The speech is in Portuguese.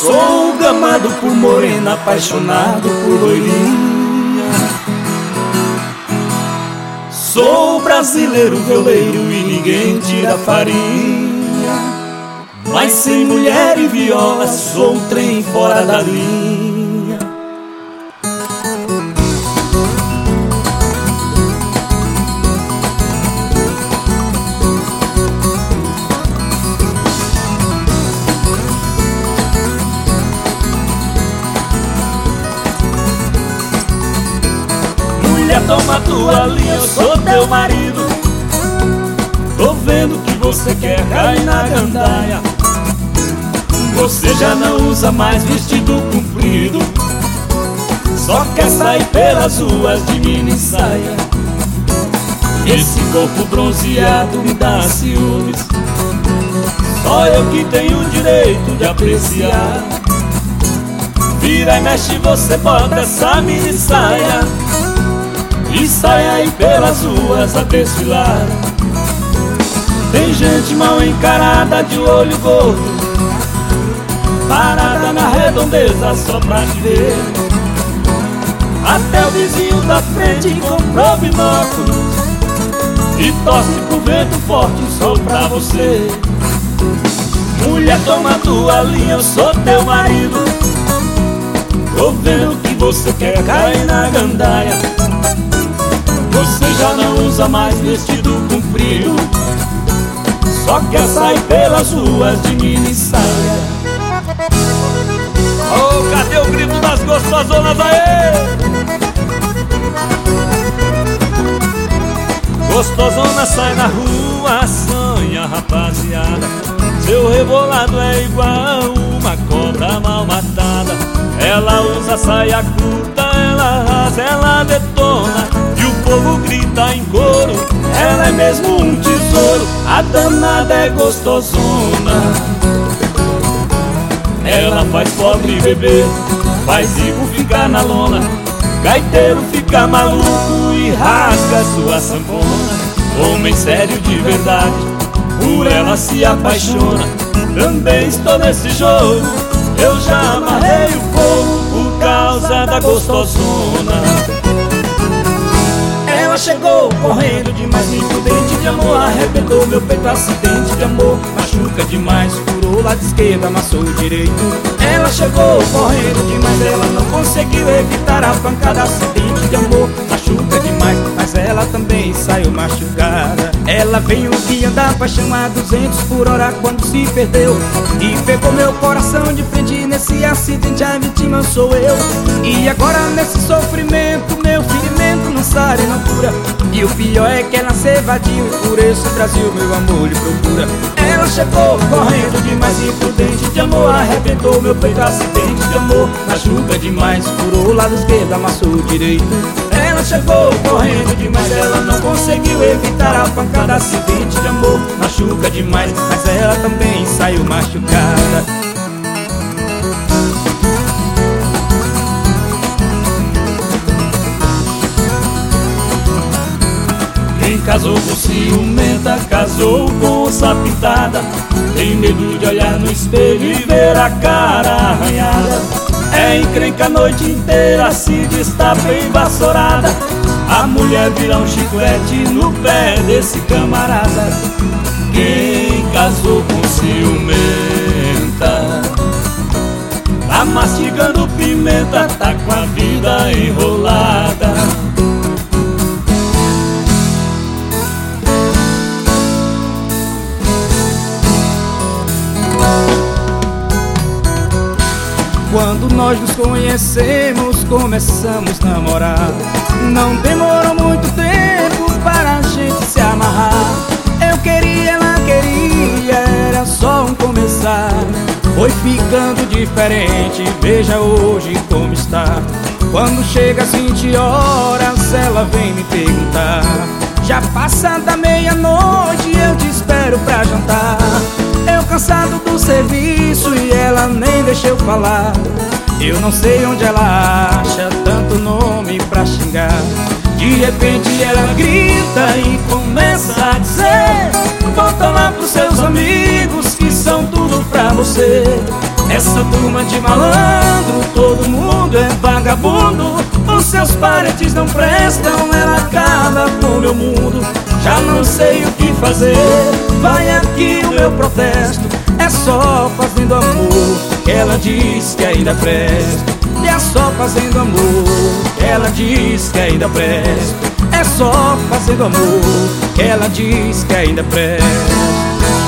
Sou gamado por morena, apaixonado por loirinha. Sou brasileiro, violeiro e ninguém tira farinha. Mas sem mulher e viola, sou um trem fora da linha. Mulher, toma tua linha, eu sou teu marido. Tô vendo que você quer cair na gandaia. Você já não usa mais vestido comprido, só quer sair pelas ruas de mini saia. Esse corpo bronzeado me dá ciúmes, só eu que tenho o direito de apreciar. Vira e mexe, você bota essa mini saia e sai aí pelas ruas a desfilar. Tem gente mal encarada de olho gordo, parada na redondeza só pra te ver. Até o vizinho da frente comprou binóculos e torce pro vento forte só pra você. Mulher, toma tua linha, eu sou teu marido. Tô vendo que você quer cair na gandaia. Você já não usa mais vestido comprido, só quer sair pelas ruas de mini saia. Oh, cadê o grito das gostosonas aí? Gostosona sai na rua, sonha rapaziada. Seu rebolado é igual uma cobra mal matada. Ela usa saia curta, ela arrasa, ela detona, e o povo grita em coro, ela é mesmo um tesouro. A danada é gostosona. Ela faz pobre beber, faz rico ficar na lona, gaiteiro fica maluco e rasga sua sanfona. Homem sério de verdade, por ela se apaixona. Também estou nesse jogo, eu já amarrei o fogo por causa da gostosona. Ela chegou correndo demais, imprudente de amor, arrebentou meu peito, acidente de amor. Machuca demais, furou lado esquerdo, amassou o direito. Ela chegou correndo demais, ela não conseguiu evitar a pancada, acidente de amor. Machuca demais, mas ela também saiu machucada. Ela veio guiando a paixão a 200 por hora quando se perdeu e pegou meu coração de frente. Nesse acidente a vítima sou eu, e agora nesse sofrimento meu ferimento não sara e não cura. E o pior é que ela se evadiu, e por isso o Brasil meu amor lhe procura. Ela chegou correndo demais, imprudente de amor, arrebentou meu peito, acidente de amor. Machuca demais, furou o lado esquerdo, amassou o direito. Ela chegou correndo demais, ela não conseguiu evitar a pancada, acidente de amor. Machuca demais, mas ela também saiu machucada. Quem casou com ciumenta, casou com onça pintada. Tem medo de olhar no espelho e ver a cara arranhada. É encrenca a noite inteira, se destapa em vassourada. A mulher vira um chiclete no pé desse camarada. Quem casou com ciumenta, tá mastigando pimenta, tá com a vida enrolada. Quando nós nos conhecemos, começamos a namorar. Não demorou muito tempo para a gente se amarrar. Eu queria, ela queria, era só um começar. Foi ficando diferente, veja hoje como está. Quando chega às 20 horas, ela vem me perguntar: já passada meia-noite, eu te espero pra jantar. Eu cansado do serviço e ela nem deixa eu falar. Eu não sei onde ela acha tanto nome pra xingar. De repente ela grita e começa a dizer: volta lá pros seus amigos que são tudo pra você. Essa turma de malandro, todo mundo é vagabundo. Os seus parentes não prestam, ela acaba com o meu mundo. Já não sei o que fazer, vai aqui o meu protesto. É só fazendo amor que ela diz que ainda presta. E é só fazendo amor que ela diz que ainda presta. É só fazendo amor que ela diz que ainda presta.